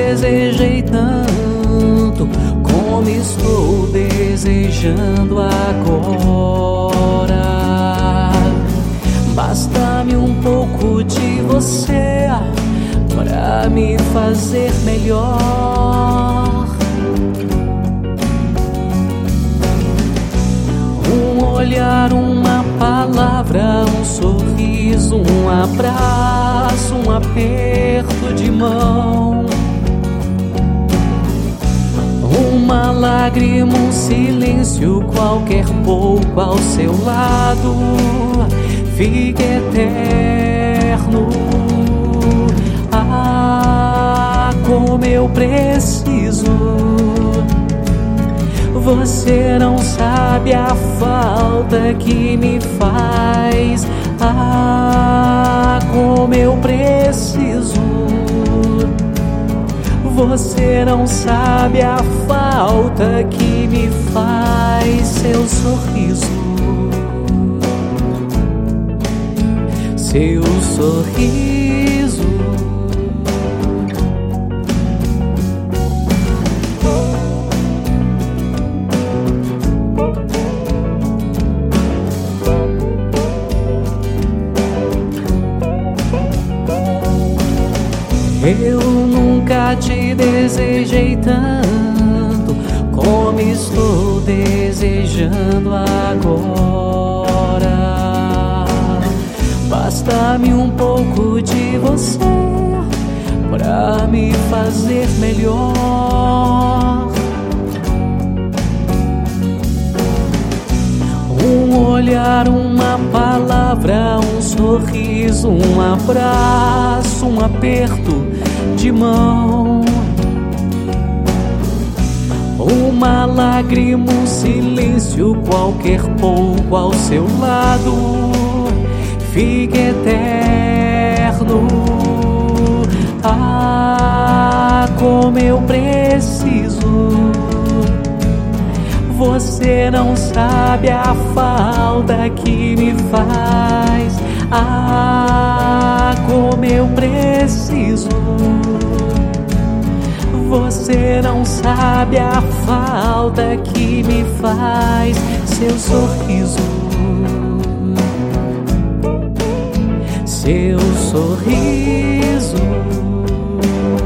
desejei tanto, como estou desejando agora. Basta-me um pouco de você pra me fazer melhor. Um olhar, uma palavra, um sorriso, um abraço, um aperto de mão, uma lágrima, um silêncio, qualquer pouco ao seu lado fica eterno. Ah, como eu preciso. Você não sabe a falta que me faz. Ah, como eu preciso. Você não sabe a falta que me faz seu sorriso. Seu sorriso. Eu nunca te desejei tanto, como estou desejando agora. Basta-me um pouco de você pra me fazer melhor. Um olhar, uma palavra, um sorriso, um abraço, um aperto de mão, uma lágrima, um silêncio, qualquer pouco ao seu lado fica eterno. Ah, como eu preciso. Você não sabe a falta que me faz. Ah, como eu preciso. Você não sabe a falta que me faz seu sorriso. Seu sorriso.